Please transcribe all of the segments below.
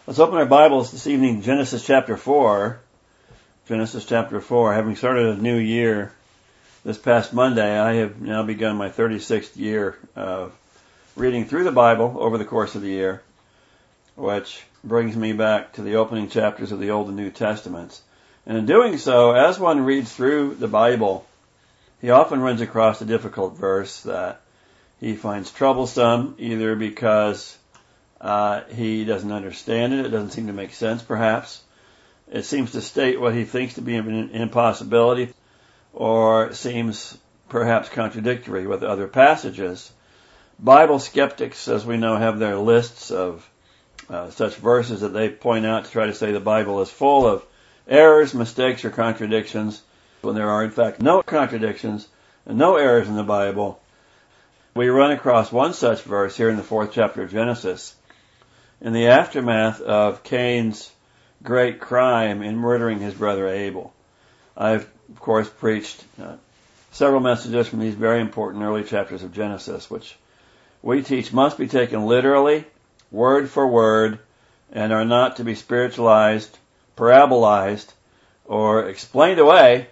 Let's open our Bibles this evening, Genesis chapter 4. Genesis chapter 4. Having started a new year this past Monday, I have now begun my 36th year of reading through the Bible over the course of the year, which brings me back to the opening chapters of the Old and New Testaments. And in doing so, as one reads through the Bible, he often runs across a difficult verse that he finds troublesome, either because he doesn't understand it doesn't seem to make sense perhaps. It seems to state what he thinks to be an impossibility, or seems perhaps contradictory with other passages. Bible skeptics, as we know, have their lists of such verses that they point out to try to say the Bible is full of errors, mistakes, or contradictions, when there are in fact no contradictions and no errors in the Bible. We run across one such verse here in the 4th chapter of Genesis, in the aftermath of Cain's great crime in murdering his brother Abel. I've, of course, preached several messages from these very important early chapters of Genesis, which we teach must be taken literally, word for word, and are not to be spiritualized, parabolized, or explained away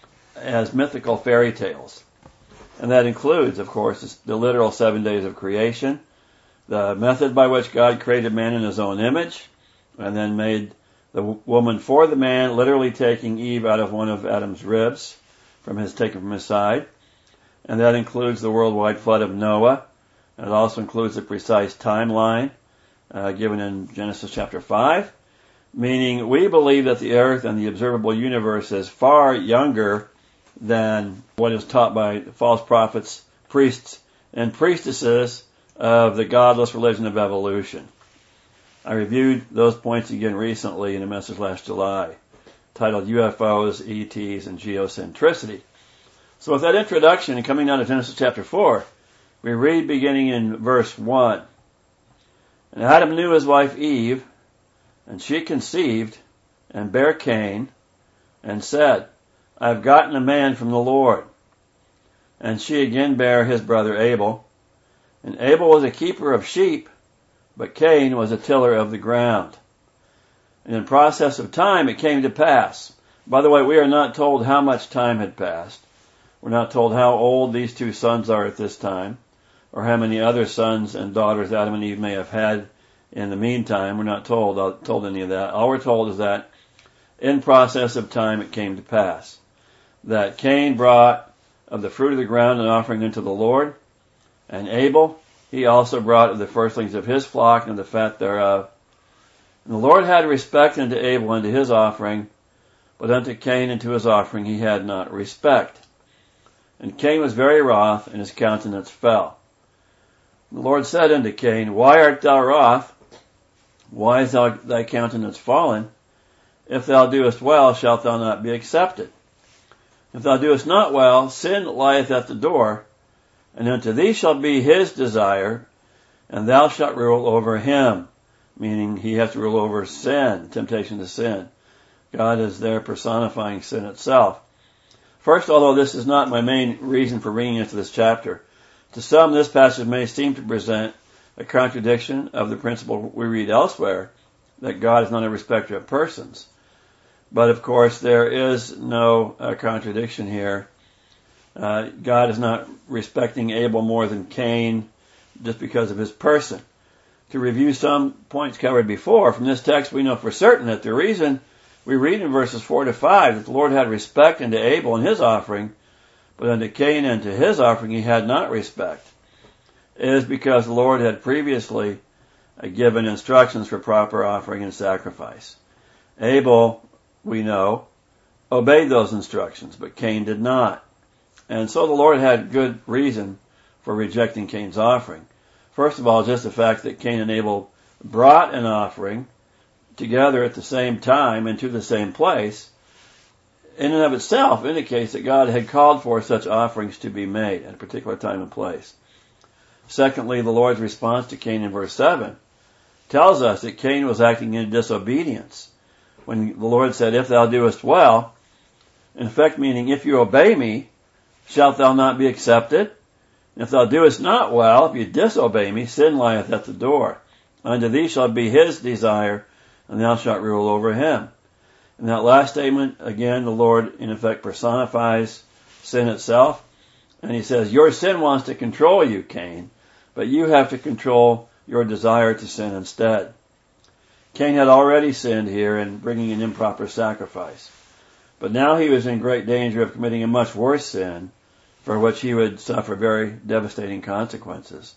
as mythical fairy tales. And that includes, of course, the literal 7 days of creation, the method by which God created man in his own image, and then made the woman for the man, literally taking Eve out of one of Adam's ribs, taken from his side. And that includes the worldwide flood of Noah. And it also includes the precise timeline given in Genesis chapter 5, meaning we believe that the earth and the observable universe is far younger than what is taught by false prophets, priests, and priestesses of the godless religion of evolution. I reviewed those points again recently in a message last July, titled UFOs, ETs, and Geocentricity. So with that introduction and coming down to Genesis chapter 4, we read beginning in verse 1. And Adam knew his wife Eve, and she conceived and bare Cain, and said, I have gotten a man from the Lord. And she again bare his brother Abel. And Abel was a keeper of sheep, but Cain was a tiller of the ground. And in process of time it came to pass. By the way, we are not told how much time had passed. We're not told how old these two sons are at this time, or how many other sons and daughters Adam and Eve may have had in the meantime. We're not told any of that. All we're told is that in process of time it came to pass that Cain brought of the fruit of the ground an offering unto the Lord, and Abel, he also brought of the firstlings of his flock and the fat thereof. And the Lord had respect unto Abel and to his offering, but unto Cain and to his offering he had not respect. And Cain was very wroth, and his countenance fell. And the Lord said unto Cain, Why art thou wroth? Why is thy countenance fallen? If thou doest well, shalt thou not be accepted. If thou doest not well, sin lieth at the door, and unto thee shall be his desire, and thou shalt rule over him. Meaning he has to rule over sin, temptation to sin. God is there personifying sin itself. First, although this is not my main reason for bringing into this chapter, to some this passage may seem to present a contradiction of the principle we read elsewhere, that God is not a respecter of persons. But of course there is no contradiction here. God is not respecting Abel more than Cain just because of his person. To review some points covered before, from this text we know for certain that the reason we read in verses 4 to 5 that the Lord had respect unto Abel and his offering, but unto Cain and to his offering he had not respect, is because the Lord had previously given instructions for proper offering and sacrifice. Abel, we know, obeyed those instructions, but Cain did not. And so the Lord had good reason for rejecting Cain's offering. First of all, just the fact that Cain and Abel brought an offering together at the same time and to the same place, in and of itself indicates that God had called for such offerings to be made at a particular time and place. Secondly, the Lord's response to Cain in verse 7 tells us that Cain was acting in disobedience. When the Lord said, if thou doest well, in effect meaning, if you obey me, shalt thou not be accepted? And if thou doest not well, if you disobey me, sin lieth at the door. Unto thee shall be his desire, and thou shalt rule over him. In that last statement, again, the Lord, in effect, personifies sin itself. And he says, your sin wants to control you, Cain, but you have to control your desire to sin instead. Cain had already sinned here in bringing an improper sacrifice. But now he was in great danger of committing a much worse sin, for which he would suffer very devastating consequences.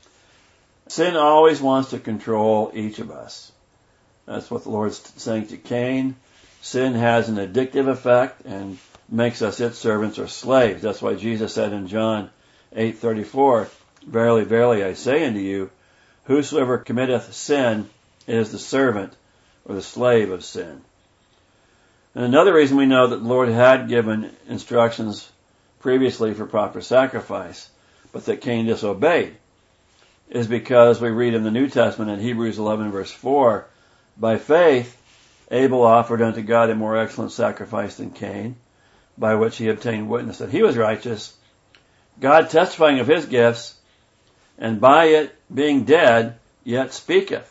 Sin always wants to control each of us. That's what the Lord's saying to Cain. Sin has an addictive effect and makes us its servants or slaves. That's why Jesus said in John 8:34, verily, verily, I say unto you, whosoever committeth sin is the servant or the slave of sin. And another reason we know that the Lord had given instructions previously for proper sacrifice, but that Cain disobeyed, is because we read in the New Testament in Hebrews 11 verse 4, by faith Abel offered unto God a more excellent sacrifice than Cain, by which he obtained witness that he was righteous, God testifying of his gifts, and by it being dead, yet speaketh.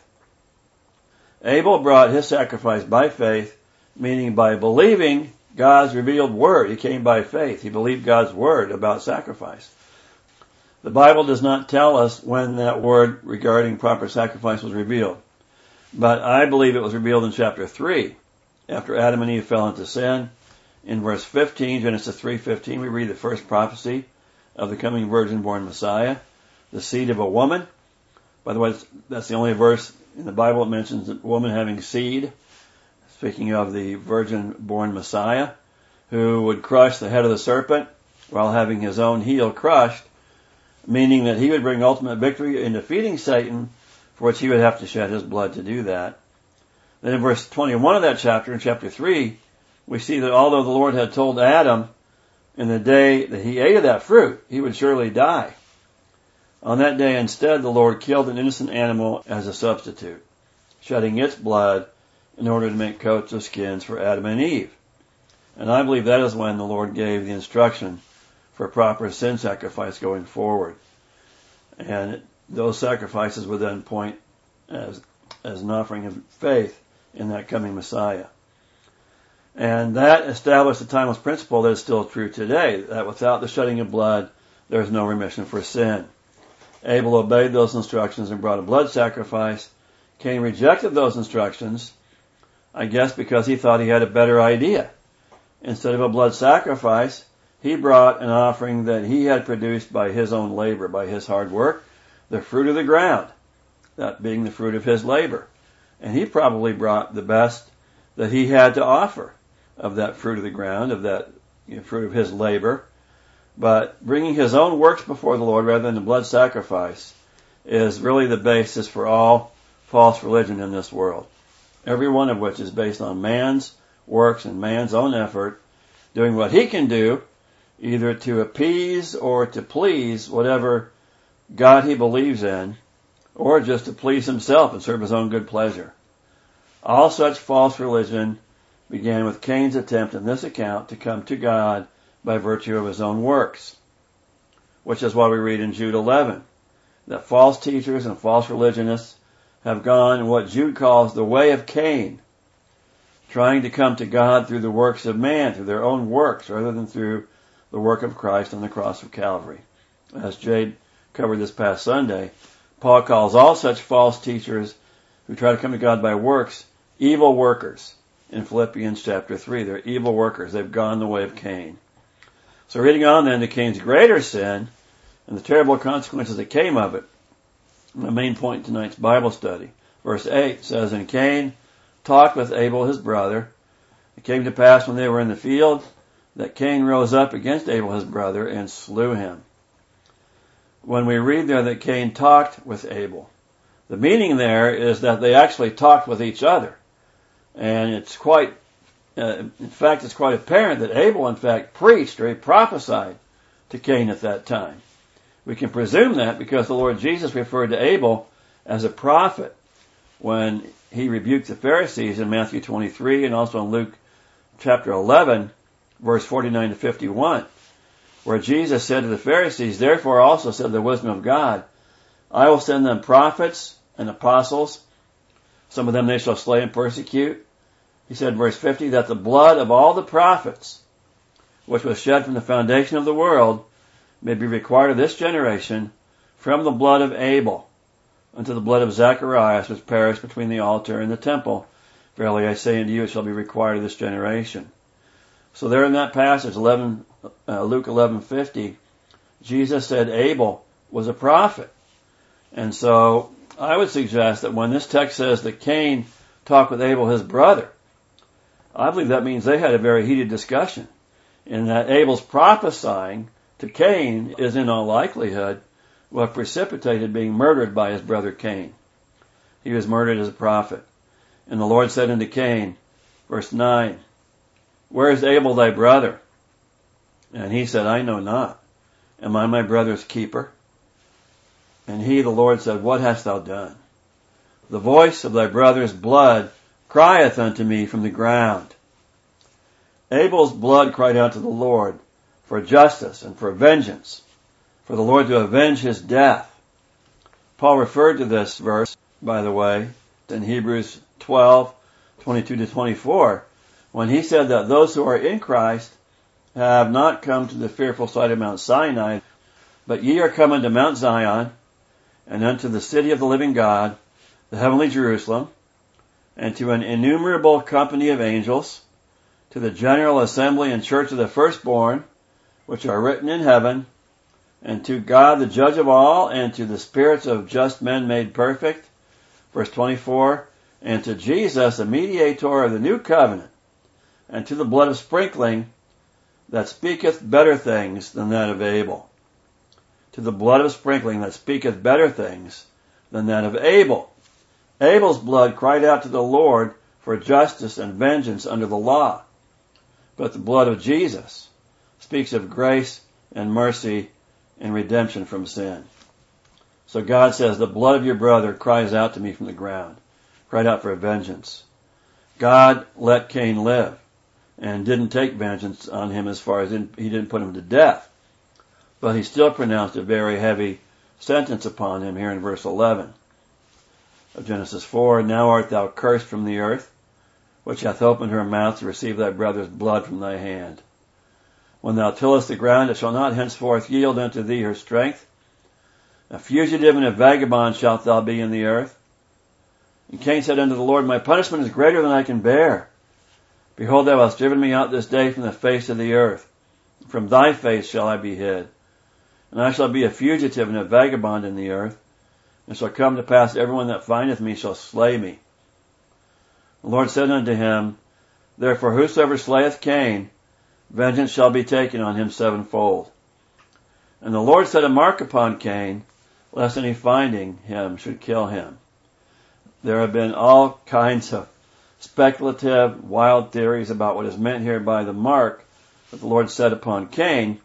Abel brought his sacrifice by faith, meaning by believing God's revealed word. He came by faith. He believed God's word about sacrifice. The Bible does not tell us when that word regarding proper sacrifice was revealed. But I believe it was revealed in chapter 3, after Adam and Eve fell into sin. In verse 15, Genesis 3:15, we read the first prophecy of the coming virgin-born Messiah, the seed of a woman. By the way, that's the only verse in the Bible that mentions a woman having seed, speaking of the virgin-born Messiah, who would crush the head of the serpent while having his own heel crushed, meaning that he would bring ultimate victory in defeating Satan, for which he would have to shed his blood to do that. Then in verse 21 of that chapter, in chapter 3, we see that although the Lord had told Adam in the day that he ate of that fruit, he would surely die, on that day instead the Lord killed an innocent animal as a substitute, shedding its blood in order to make coats of skins for Adam and Eve. And I believe that is when the Lord gave the instruction for proper sin sacrifice going forward. And those sacrifices would then point as an offering of faith in that coming Messiah. And that established a timeless principle that is still true today, that without the shedding of blood, there is no remission for sin. Abel obeyed those instructions and brought a blood sacrifice. Cain rejected those instructions, I guess because he thought he had a better idea. Instead of a blood sacrifice, he brought an offering that he had produced by his own labor, by his hard work, the fruit of the ground, that being the fruit of his labor. And he probably brought the best that he had to offer of that fruit of the ground, of that fruit of his labor. But bringing his own works before the Lord rather than the blood sacrifice is really the basis for all false religion in this world. Every one of which is based on man's works and man's own effort, doing what he can do, either to appease or to please whatever God he believes in, or just to please himself and serve his own good pleasure. All such false religion began with Cain's attempt in this account to come to God by virtue of his own works, which is why we read in Jude 11 that false teachers and false religionists have gone what Jude calls the way of Cain, trying to come to God through the works of man, through their own works, rather than through the work of Christ on the cross of Calvary. As Jade covered this past Sunday, Paul calls all such false teachers who try to come to God by works evil workers in Philippians chapter 3. They're evil workers. They've gone the way of Cain. So reading on then to Cain's greater sin and the terrible consequences that came of it, the main point in tonight's Bible study. Verse 8 says, And Cain talked with Abel his brother. It came to pass when they were in the field that Cain rose up against Abel his brother and slew him. When we read there that Cain talked with Abel, the meaning there is that they actually talked with each other. And it's quite apparent that Abel, in fact, preached or he prophesied to Cain at that time. We can presume that because the Lord Jesus referred to Abel as a prophet when he rebuked the Pharisees in Matthew 23 and also in Luke chapter 11, verse 49 to 51, where Jesus said to the Pharisees, Therefore also said the wisdom of God, I will send them prophets and apostles. Some of them they shall slay and persecute. He said, verse 50, that the blood of all the prophets, which was shed from the foundation of the world, may be required of this generation, from the blood of Abel unto the blood of Zacharias, which perished between the altar and the temple. Verily I say unto you, it shall be required of this generation. So there in that passage, Luke 11:50, Jesus said Abel was a prophet. And so I would suggest that when this text says that Cain talked with Abel, his brother, I believe that means they had a very heated discussion, in that Abel's prophesying to Cain is in all likelihood what precipitated being murdered by his brother Cain. He was murdered as a prophet. And the Lord said unto Cain, verse 9, where is Abel thy brother? And he said, I know not. Am I my brother's keeper? And he, the Lord, said, what hast thou done? The voice of thy brother's blood crieth unto me from the ground. Abel's blood cried out to the Lord for justice and for vengeance, for the Lord to avenge his death. Paul referred to this verse, by the way, in Hebrews 12:22-24, when he said that those who are in Christ have not come to the fearful sight of Mount Sinai, but ye are come unto Mount Zion, and unto the city of the living God, the heavenly Jerusalem, and to an innumerable company of angels, to the general assembly and church of the firstborn, which are written in heaven, and to God the judge of all, and to the spirits of just men made perfect. Verse 24, and to Jesus, the mediator of the new covenant, and to the blood of sprinkling that speaketh better things than that of Abel. To the blood of sprinkling that speaketh better things than that of Abel. Abel's blood cried out to the Lord for justice and vengeance under the law. But the blood of Jesus speaks of grace and mercy and redemption from sin. So God says, the blood of your brother cries out to me from the ground, cried out for vengeance. God let Cain live and didn't take vengeance on him as far as he didn't put him to death. But he still pronounced a very heavy sentence upon him here in verse 11 of Genesis 4. Now art thou cursed from the earth, which hath opened her mouth to receive thy brother's blood from thy hand. When thou tillest the ground, it shall not henceforth yield unto thee her strength. A fugitive and a vagabond shalt thou be in the earth. And Cain said unto the Lord, my punishment is greater than I can bear. Behold, thou hast driven me out this day from the face of the earth. From thy face shall I be hid. And I shall be a fugitive and a vagabond in the earth. And shall come to pass, everyone that findeth me shall slay me. The Lord said unto him, therefore whosoever slayeth Cain, vengeance shall be taken on him sevenfold. And the Lord set a mark upon Cain, lest any finding him should kill him. There have been all kinds of speculative, wild theories about what is meant here by the mark that the Lord set upon Cain,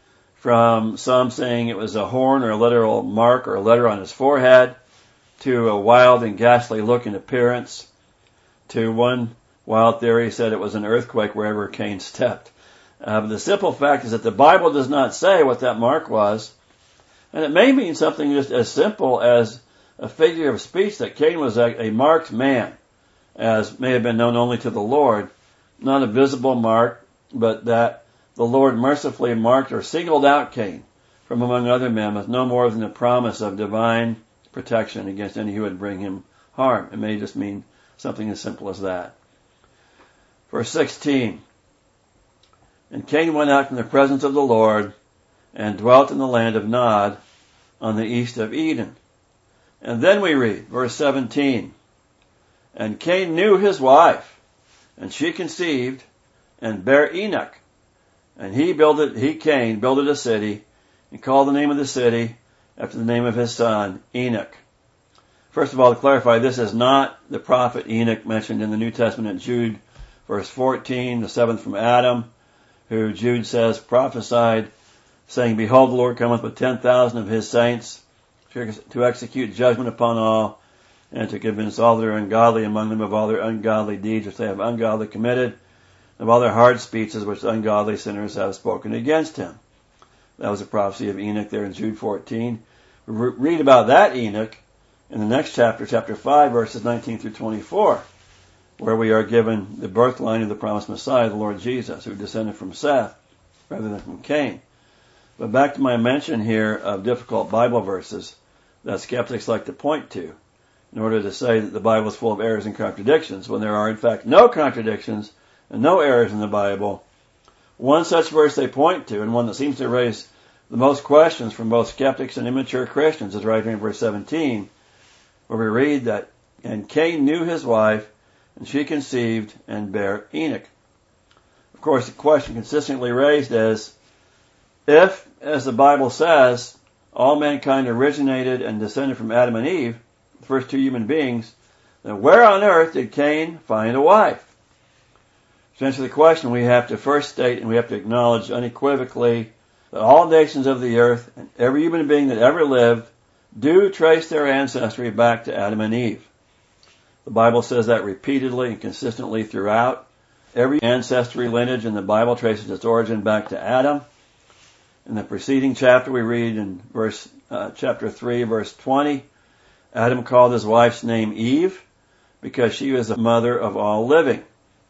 from some saying it was a horn or a literal mark or a letter on his forehead, to a wild and ghastly look and appearance, to one wild theory said it was an earthquake wherever Cain stepped. But the simple fact is that the Bible does not say what that mark was, and it may mean something just as simple as a figure of speech that Cain was a marked man, as may have been known only to the Lord, not a visible mark, but that the Lord mercifully marked or singled out Cain from among other men with no more than a promise of divine protection against any who would bring him harm. It may just mean something as simple as that. Verse 16, and Cain went out from the presence of the Lord and dwelt in the land of Nod on the east of Eden. And then we read, verse 17, and Cain knew his wife, and she conceived and bare Enoch. And Cain builded a city, and called the name of the city after the name of his son, Enoch. First of all, to clarify, this is not the prophet Enoch mentioned in the New Testament in Jude, verse 14, the seventh from Adam, who Jude says prophesied, saying, behold, the Lord cometh with 10,000 of his saints to execute judgment upon all, and to convince all that are ungodly among them of all their ungodly deeds which they have ungodly committed, of all their hard speeches which ungodly sinners have spoken against him. That was a prophecy of Enoch there in Jude 14. We read about that Enoch in the next chapter, chapter 5, verses 19 through 24, where we are given the birth line of the promised Messiah, the Lord Jesus, who descended from Seth rather than from Cain. But back to my mention here of difficult Bible verses that skeptics like to point to in order to say that the Bible is full of errors and contradictions, when there are in fact no contradictions and no errors in the Bible. One such verse they point to, and one that seems to raise the most questions from both skeptics and immature Christians, is right here in verse 17, where we read that, "And Cain knew his wife, and she conceived and bare Enoch." Of course, the question consistently raised is, if, as the Bible says, all mankind originated and descended from Adam and Eve, the first two human beings, then where on earth did Cain find a wife? To answer the question, we have to first state and we have to acknowledge unequivocally that all nations of the earth and every human being that ever lived do trace their ancestry back to Adam and Eve. The Bible says that repeatedly and consistently throughout. Every ancestry lineage in the Bible traces its origin back to Adam. In the preceding chapter, we read in chapter 3, verse 20, Adam called his wife's name Eve because she was the mother of all living.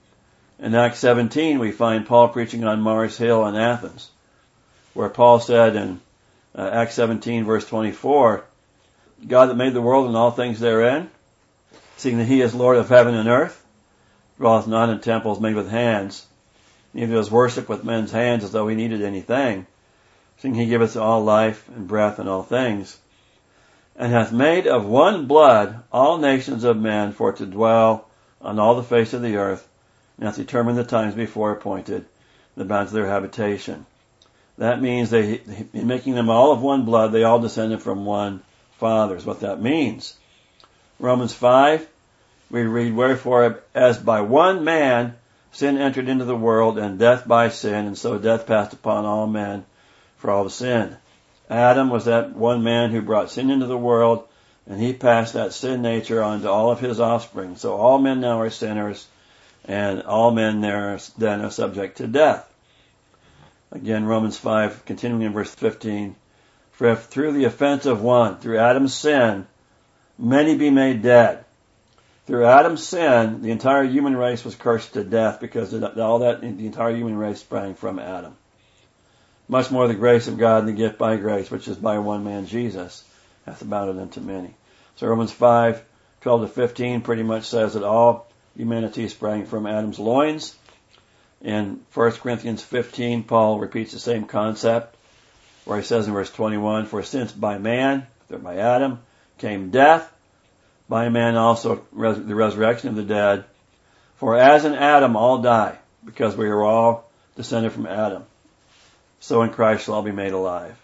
In Acts 17, we find Paul preaching on Mars Hill in Athens, where Paul said in Acts 17, verse 24, "God that made the world and all things therein, seeing that he is Lord of heaven and earth, dwelleth not in temples made with hands, neither does worship with men's hands as though he needed anything, seeing he giveth all life and breath and all things, and hath made of one blood all nations of men for to dwell on all the face of the earth, and hath determined the times before appointed, the bounds of their habitation." That means in making them all of one blood, they all descended from one Father, is what that means. Romans 5, we read, "Wherefore, as by one man sin entered into the world, and death by sin, and so death passed upon all men, for all have sinned." Adam was that one man who brought sin into the world, and he passed that sin nature on to all of his offspring. So all men now are sinners, and all men then are subject to death. Again, Romans 5, continuing in verse 15, "For if through the offense of one, through Adam's sin, many be made dead." Through Adam's sin, the entire human race was cursed to death because the entire human race sprang from Adam. Much more the grace of God and the gift by grace, which is by one man, Jesus, hath abounded unto many. So Romans 5, 12 to 15 pretty much says that all humanity sprang from Adam's loins. In 1 Corinthians 15, Paul repeats the same concept, where he says in verse 21, "For since by man, by Adam, came death, by man also the resurrection of the dead. For as in Adam all die, because we are all descended from Adam, so in Christ shall all be made alive."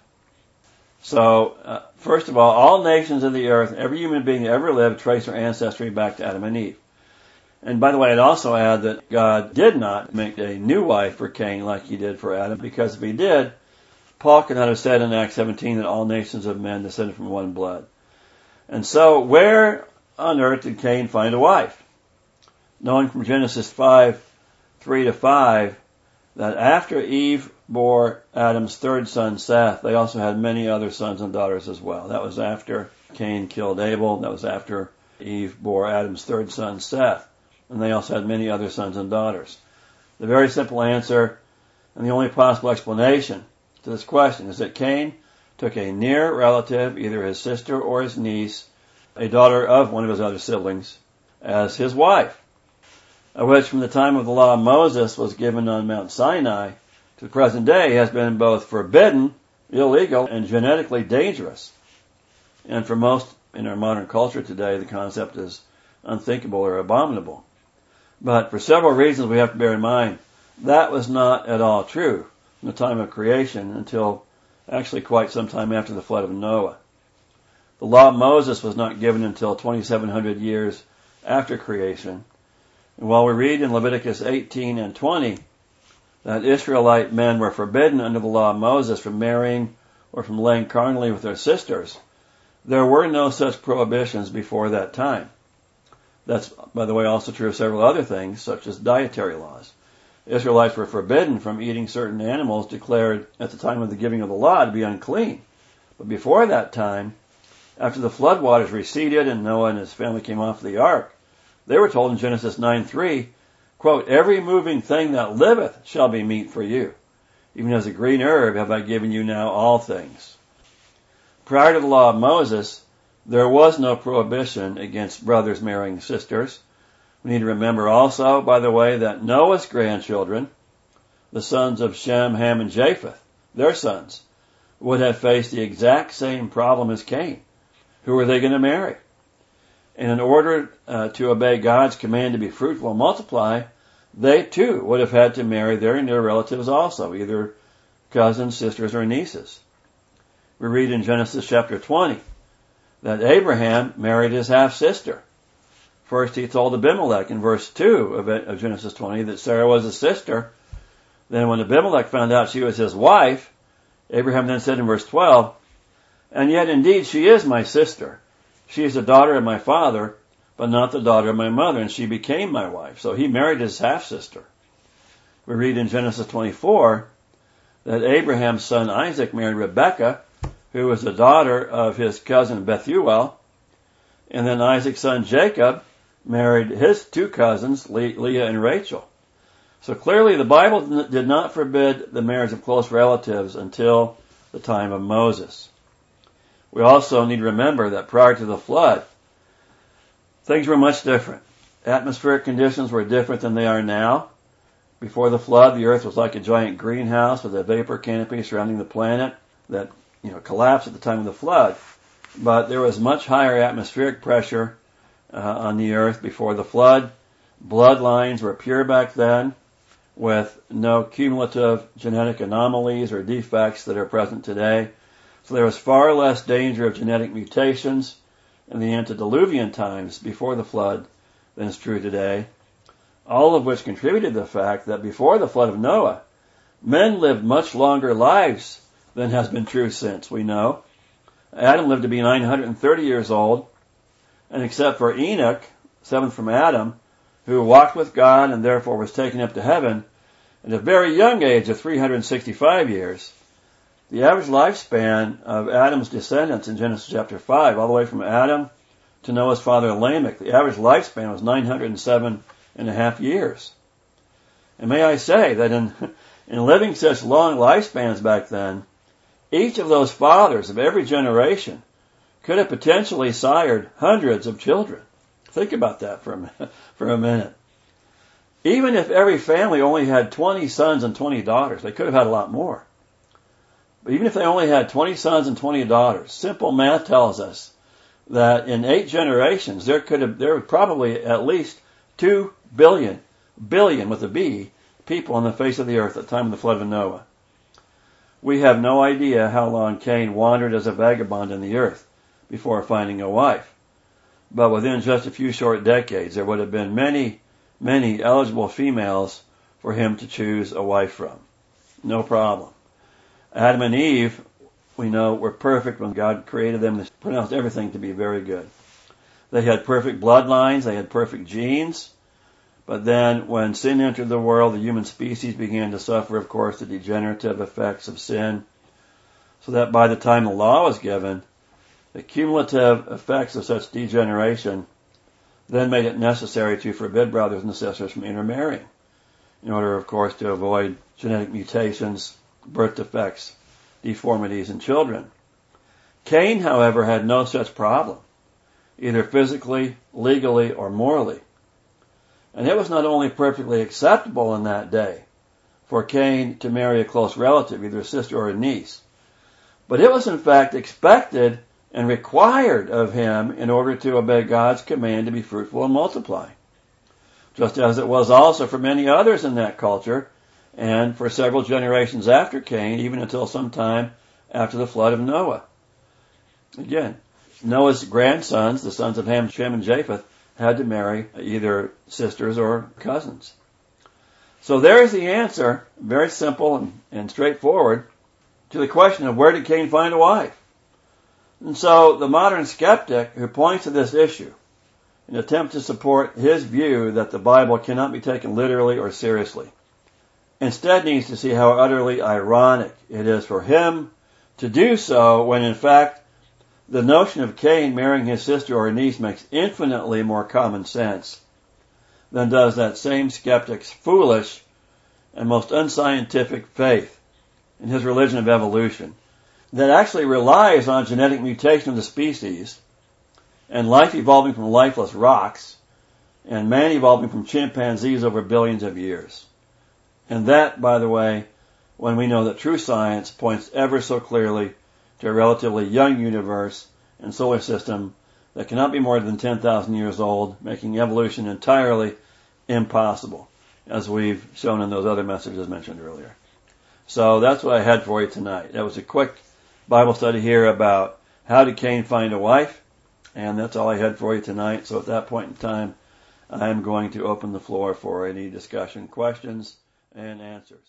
So, first of all nations of the earth, every human being that ever lived, trace their ancestry back to Adam and Eve. And by the way, I'd also add that God did not make a new wife for Cain like he did for Adam, because if he did, Paul could not have said in Acts 17 that all nations of men descended from one blood. And so, where on earth did Cain find a wife? Knowing from Genesis 5, 3 to 5, that after Eve bore Adam's third son, Seth, they also had many other sons and daughters as well. That was after Cain killed Abel. That was after Eve bore Adam's third son, Seth. And they also had many other sons and daughters. The very simple answer, and the only possible explanation to this question, is that Cain took a near relative, either his sister or his niece, a daughter of one of his other siblings, as his wife, which from the time of the law of Moses was given on Mount Sinai to the present day has been both forbidden, illegal, and genetically dangerous. And for most in our modern culture today, the concept is unthinkable or abominable. But for several reasons we have to bear in mind, that was not at all true from the time of creation until actually quite some time after the flood of Noah. The law of Moses was not given until 2,700 years after creation. And while we read in Leviticus 18 and 20 that Israelite men were forbidden under the law of Moses from marrying or from laying carnally with their sisters, there were no such prohibitions before that time. That's, by the way, also true of several other things, such as dietary laws. Israelites were forbidden from eating certain animals declared at the time of the giving of the law to be unclean. But before that time, After the flood waters receded and Noah and his family came off the ark, they were told in Genesis 9:3, quote, "Every moving thing that liveth shall be meat for you. Even as a green herb have I given you now all things." Prior to the law of Moses, there was no prohibition against brothers marrying sisters. We need to remember also, by the way, that Noah's grandchildren, the sons of Shem, Ham, and Japheth, their sons, would have faced the exact same problem as Cain. Who were they going to marry? And in order to obey God's command to be fruitful and multiply, they too would have had to marry their near relatives also, either cousins, sisters, or nieces. We read in Genesis chapter 20 that Abraham married his half-sister. First he told Abimelech in verse 2 of Genesis 20 that Sarah was his sister. Then when Abimelech found out she was his wife, Abraham then said in verse 12, "And yet indeed she is my sister. She is the daughter of my father, but not the daughter of my mother, and she became my wife." So he married his half-sister. We read in Genesis 24 that Abraham's son Isaac married Rebekah, who was the daughter of his cousin Bethuel, and then Isaac's son Jacob married his two cousins, Leah and Rachel. So clearly the Bible did not forbid the marriage of close relatives until the time of Moses. We also need to remember that prior to the flood, things were much different. Atmospheric conditions were different than they are now. Before the flood, the earth was like a giant greenhouse with a vapor canopy surrounding the planet that collapsed at the time of the flood. But there was much higher atmospheric pressure on the earth before the flood. Bloodlines were pure back then, with no cumulative genetic anomalies or defects that are present today. So there was far less danger of genetic mutations in the antediluvian times before the flood than is true today, all of which contributed to the fact that before the flood of Noah, men lived much longer lives than has been true since, we know. Adam lived to be 930 years old, and except for Enoch, seventh from Adam, who walked with God and therefore was taken up to heaven at a very young age of 365 years, the average lifespan of Adam's descendants in Genesis chapter 5, all the way from Adam to Noah's father Lamech, the average lifespan was 907.5 years. And may I say that in living such long lifespans back then, each of those fathers of every generation could have potentially sired hundreds of children. Think about that for a minute. Even if every family only had 20 sons and 20 daughters, they could have had a lot more. But even if they only had 20 sons and 20 daughters, simple math tells us that in 8 generations there were probably at least 2 billion with a B, people on the face of the earth at the time of the flood of Noah. We have no idea how long Cain wandered as a vagabond in the earth before finding a wife. But within just a few short decades, there would have been many, many eligible females for him to choose a wife from. No problem. Adam and Eve, we know, were perfect when God created them. They pronounced everything to be very good. They had perfect bloodlines. They had perfect genes. But then when sin entered the world, the human species began to suffer, of course, the degenerative effects of sin. So that by the time the law was given, the cumulative effects of such degeneration then made it necessary to forbid brothers and sisters from intermarrying, in order, of course, to avoid genetic mutations, birth defects, deformities in children. Cain, however, had no such problem, either physically, legally, or morally. And it was not only perfectly acceptable in that day for Cain to marry a close relative, either a sister or a niece, but it was in fact expected and required of him in order to obey God's command to be fruitful and multiply. Just as it was also for many others in that culture, and for several generations after Cain, even until some time after the flood of Noah. Again, Noah's grandsons, the sons of Ham, Shem, and Japheth, had to marry either sisters or cousins. So there's the answer, very simple and straightforward, to the question of where did Cain find a wife? And so the modern skeptic who points to this issue in an attempt to support his view that the Bible cannot be taken literally or seriously, instead needs to see how utterly ironic it is for him to do so when in fact The notion of Cain marrying his sister or niece makes infinitely more common sense than does that same skeptic's foolish and most unscientific faith in his religion of evolution that actually relies on genetic mutation of the species and life evolving from lifeless rocks and man evolving from chimpanzees over billions of years. And that, by the way, when we know that true science points ever so clearly to a relatively young universe and solar system that cannot be more than 10,000 years old, making evolution entirely impossible, as we've shown in those other messages mentioned earlier. So that's what I had for you tonight. That was a quick Bible study here about how did Cain find a wife, and that's all I had for you tonight. So at that point in time, I'm going to open the floor for any discussion, questions, and answers.